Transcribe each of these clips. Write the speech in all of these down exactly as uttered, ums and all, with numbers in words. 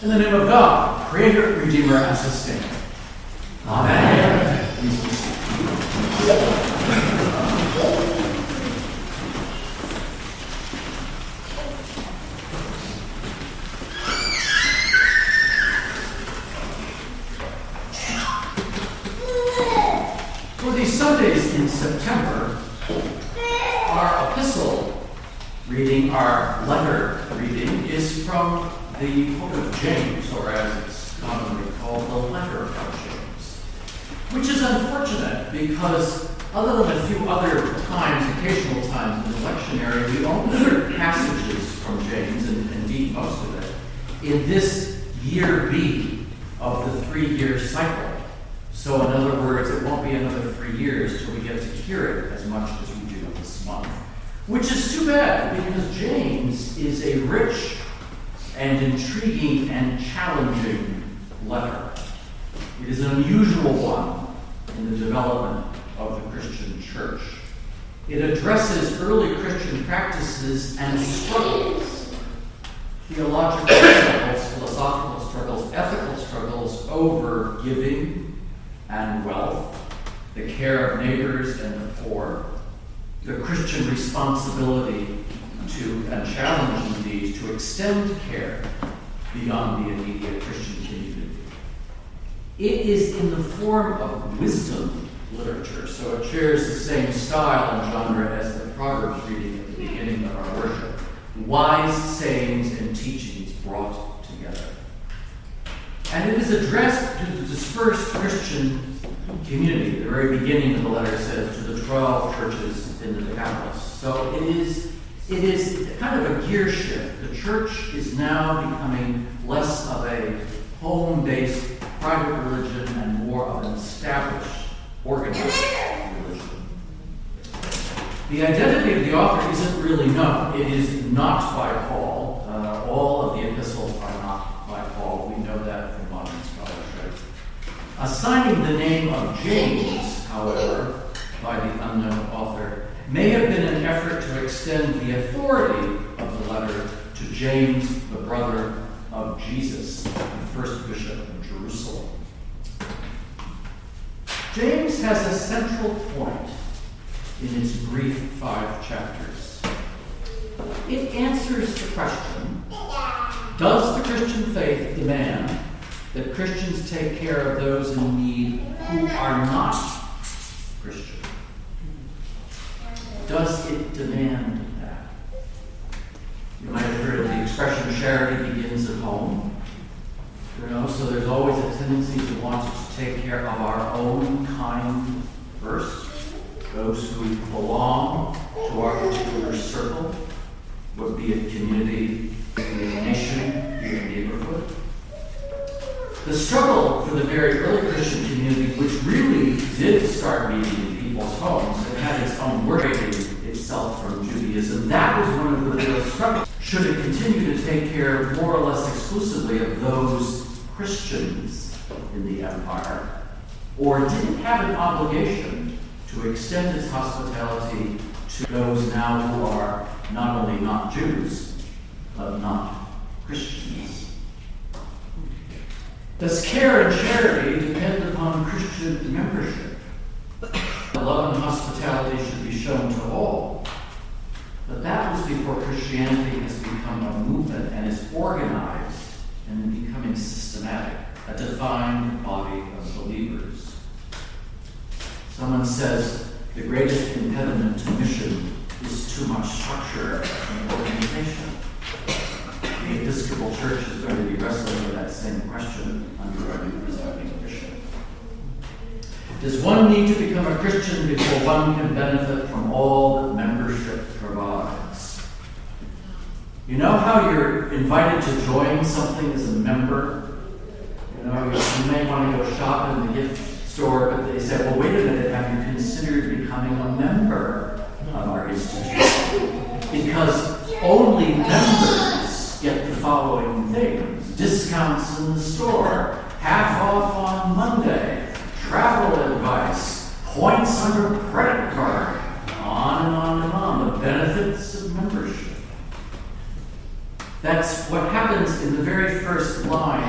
In the name of God, Creator, Redeemer, and Sustainer. Amen. For these Sundays in September, our epistle reading, our letter reading, is from the book of James, or as it's commonly called, the letter of James. Which is unfortunate because, other than a few other times, occasional times in the lectionary, we only hear passages from James, and indeed most of it, in this year B of the three-year cycle. So in other words, it won't be another three years till we get to hear it as much as we do this month. Which is too bad, because James is a rich and intriguing and challenging letter. It is an unusual one in the development of the Christian church. It addresses early Christian practices and struggles, theological struggles, philosophical struggles, ethical struggles over giving and wealth, the care of neighbors and the poor, the Christian responsibility to, and challenge indeed, to extend care beyond the immediate Christian community. It is in the form of wisdom literature, so it shares the same style and genre as the Proverbs reading at the beginning of our worship. Wise sayings and teachings brought together. And it is addressed to the dispersed Christian community. The very beginning of the letter says, to the twelve churches in the Decapolis. So it is It is kind of a gear shift. The church is now becoming less of a home-based private religion and more of an established, organized religion. The identity of the author isn't really known. It is not by Paul. Uh, all of the epistles are not by Paul. We know that from modern scholarship. Assigning the name of James, however, by the unknown author, may have been an effort to extend the authority of the letter to James, the brother of Jesus, the first bishop of Jerusalem. James has a central point in its brief five chapters. It answers the question, does the Christian faith demand that Christians take care of those in need who are not Christian? Does it demand that? You might have heard of the expression, charity begins at home. You know, so there's always a tendency to want to take care of our own kind first, those who belong to our particular circle, would be a community, be a nation, be a neighborhood. The struggle for the very early Christian community, which really did start meeting in people's homes and had its own worship itself from Judaism, that was one of the real struggles. Should it continue to take care more or less exclusively of those Christians in the empire, or did it have an obligation to extend its hospitality to those now who are not only not Jews, but not Christians? Does care and charity depend upon Christian membership? Love and hospitality should be shown to all. But that was before Christianity has become a movement and is organized and becoming systematic, a defined body of believers. Someone says the greatest impediment to mission is too much structure and organization. The Episcopal Church is going to be wrestling with that same question under our new presiding bishop. Does one need to become a Christian before one can benefit from all that membership provides? You know how you're invited to join something as a member? You know, you may want to go shop in the gift store, but they say, well, wait a minute, have you considered becoming a member of our institution? Because only members get the following things: discounts in the store, half off on Monday, travel advice, points on your credit card, on and on and on, the benefits of membership. That's what happens in the very first line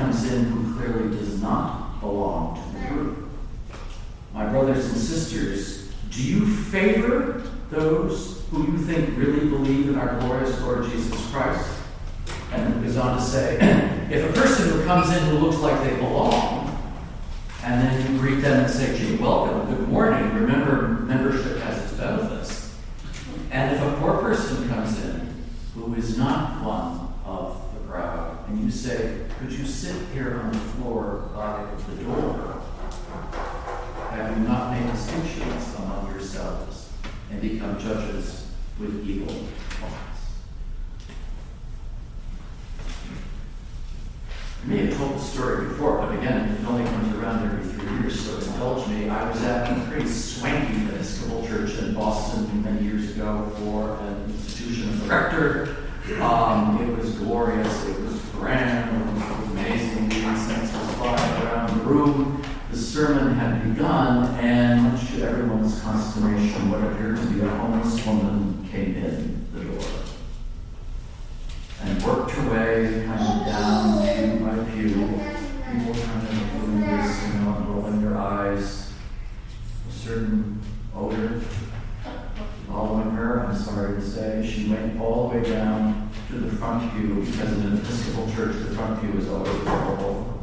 comes in who clearly does not belong to the group. My brothers and sisters, do you favor those who you think really believe in our glorious Lord Jesus Christ? And it goes on to say, if a person who comes in who looks like they belong, and then you greet them and say, gee, welcome, good morning, remember membership has its benefits. And if a poor person comes in who is not one of the crowd, and you say, could you sit here on the floor by the door? Have you not made distinctions among yourselves and become judges with evil thoughts? I may have told the story before, but again, it only comes around every three years, so indulge me. I was at a pretty swanky Episcopal church in Boston many years ago for an institution of the rector. Um, it was glorious, it was grand, it was amazing. The incense was flying around the room. The sermon had begun, and much to everyone's consternation, what appeared to be a homeless woman came in the door and worked her way kind of down pew by pew. People kind of doing this, you know, rolling their eyes. A certain odor following her, I'm sorry to say. She went all the way down to the front pew, because in an Episcopal church, the front pew is always horrible.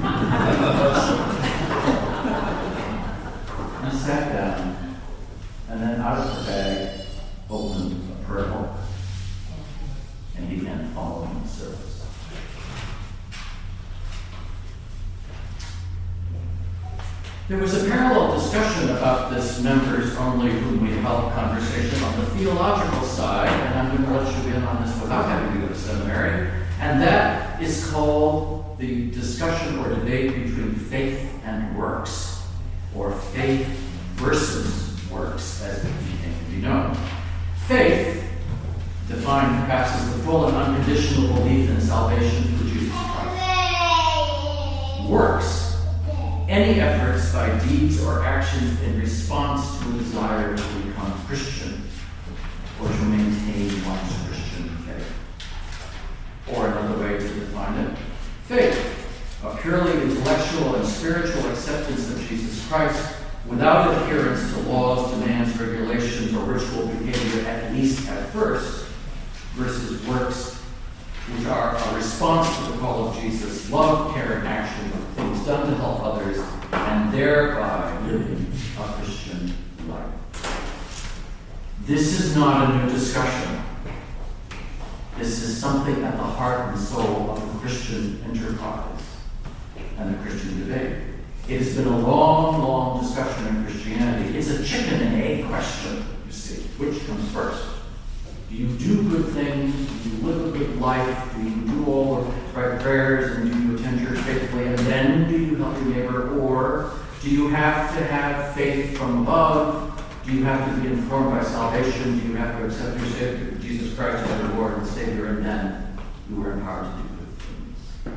And sat down, and then out of her bag opened a prayer book and began following the service. There was a parallel discussion about this members only whom we held conversation on the theological side, and I'm going to let you in on this without having to go to seminary, and that is called the discussion or debate between faith and works, or faith versus works, as it came to be known. Faith, defined perhaps as the full and unconditional belief in salvation through Jesus Christ. Works, any efforts by deeds or actions in response to a desire to become Christian or to maintain one's Christian faith. Or another way to define it, faith, a purely intellectual and spiritual acceptance of Jesus Christ without adherence to laws, demands, regulations, or ritual behavior, at least at first, versus works which are a response to the call of Jesus, love, care, and action, things done to help others, and thereby living a Christian life. This is not a new discussion. This is something at the heart and soul of the Christian enterprise and the Christian debate. It has been a long, long discussion in Christianity. It's a chicken and egg question, you see. Which comes first? Do you do good things? Do you live a good life? Do you do all the right prayers? And do you attend church faithfully? And then do you help your neighbor? Or do you have to have faith from above? Do you have to be informed by salvation? Do you have to accept your Savior, Jesus Christ, as your Lord and Savior? And then you are empowered to do good things.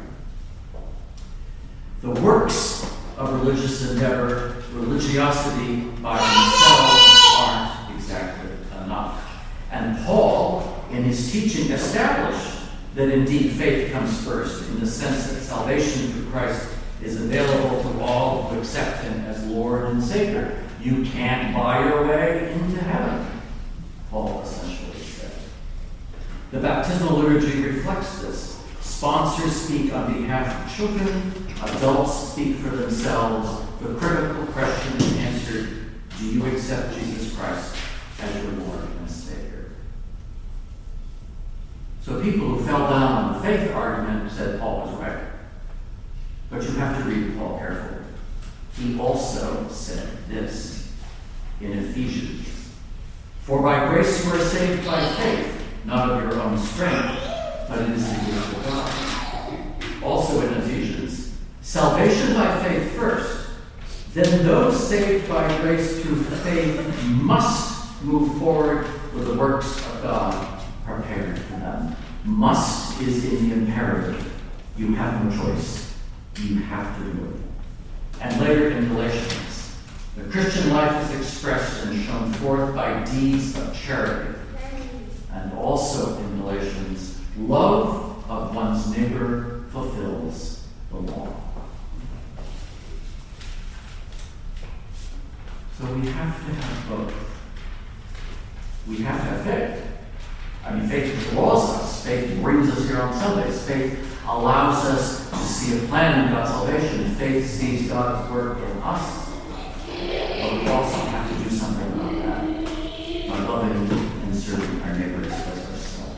The works of religious endeavor, religiosity by themselves aren't exactly enough. And Paul, in his teaching, established that indeed faith comes first, in the sense that salvation through Christ is available to all who accept him as Lord and Savior. You can't buy your way into heaven, Paul essentially said. The baptismal liturgy reflects this. Sponsors speak on behalf of children, adults speak for themselves. The critical question is answered, do you accept Jesus Christ as your Lord and Savior? So people who fell down on the faith argument said Paul was right. But you have to read Paul carefully. He also said this in Ephesians. For by grace you are saved by faith, not of your own strength, but it is the gift of God. Also in Ephesians, salvation by faith first, then those saved by grace through faith must move forward with the works of God prepared for them. Must is in the imperative. You have no choice. You have to do it. And later in Galatians, the Christian life is expressed and shown forth by deeds of charity. And also in Galatians, love of one's neighbor fulfills the So we have to have both. We have to have faith. I mean, faith draws us. Faith brings us here on Sundays. Faith allows us to see a plan in God's salvation. Faith sees God's work in us. But we also have to do something about that by loving and serving our neighbors as ourselves.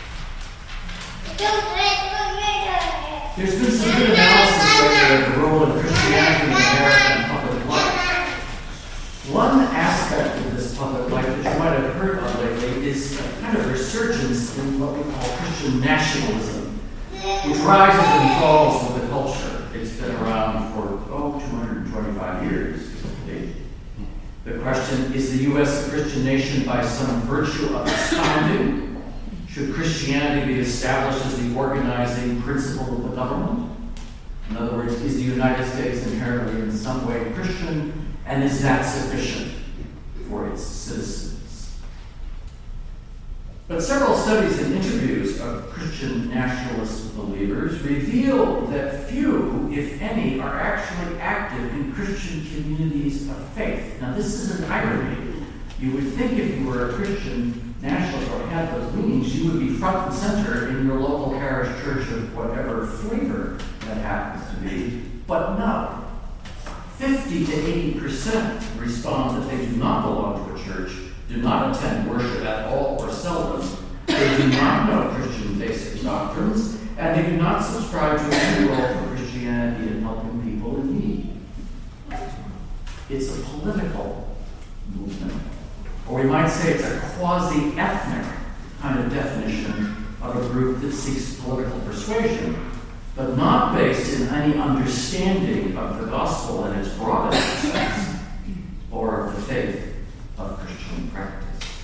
There's been some good analysis lately of the role of Christianity in American public life. One aspect of this public life that you might have heard of lately is a kind of resurgence in what we call Christian nationalism, which rises and falls with the culture. It's been around for, oh, two hundred twenty-five years. The question, is the U S a Christian nation by some virtue of its founding? Should Christianity be established as the organizing principle of the government? In other words, is the United States inherently in some way Christian, and is that sufficient for its citizens? But several studies and interviews of Christian nationalist believers reveal that few, if any, are actually active in Christian communities of faith. Now, this is an irony. You would think if you were a Christian nationalist or had those leanings, you would be front and center in your local parish church of whatever flavor that happens to be. But no. fifty to eighty percent respond that they do not belong to a church, do not attend worship at all or seldom, they do not know Christian basic doctrines, and they do not subscribe to any role for Christianity in helping people in need. It's a political movement, or we might say it's a quasi-ethnic kind of definition of a group that seeks political persuasion, but not based in any understanding of the gospel in its broadest sense, or the faith of Christian practice.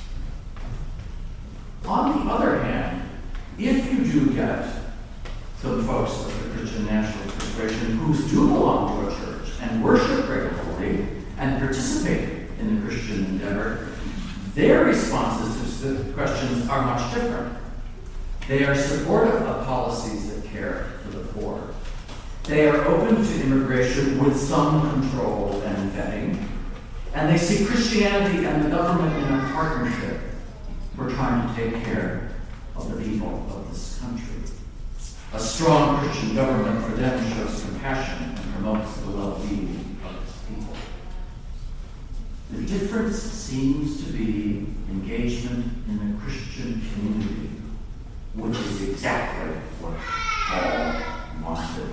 On the other hand, if you do get some folks of the Christian nationalist persuasion who do belong to a church and worship regularly and participate in the Christian endeavor, their responses to the questions are much different. They are supportive of policies that care for the poor. They are open to immigration with some control and vetting. And they see Christianity and the government in a partnership for trying to take care of the people of this country. A strong Christian government for them shows compassion and promotes the well-being of its people. The difference seems to be engagement in the Christian community, which is exactly what Paul wanted.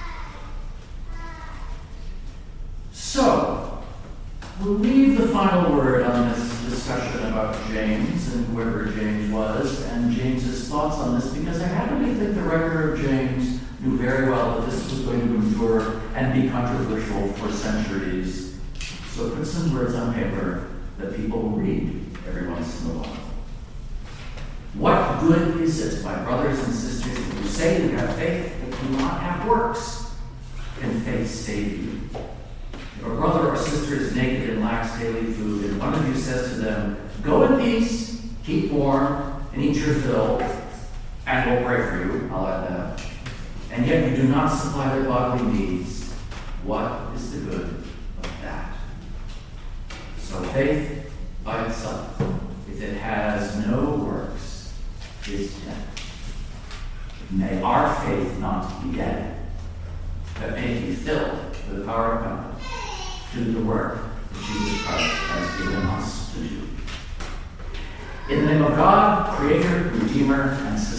So, we'll leave the final word on this discussion about James and whoever James was and James's thoughts on this, because I happen to think the writer of James knew very well that this was going to endure and be controversial for centuries. So put some words on paper that people will read every once in a while. What good is it, my brothers and sisters, if you say you have faith but do not have works? Can faith save you? If a brother or sister is naked and lacks daily food, and one of you says to them, go in peace, keep warm, and eat your fill, and we'll pray for you, I'll add that, and yet you do not supply their bodily needs, what is the good of that? So faith by itself, if it has no works, is dead. May our faith not be dead, but may it be filled with the power of God to do the work that Jesus Christ has given us to do. In the name of God, Creator, Redeemer, and Sustainer,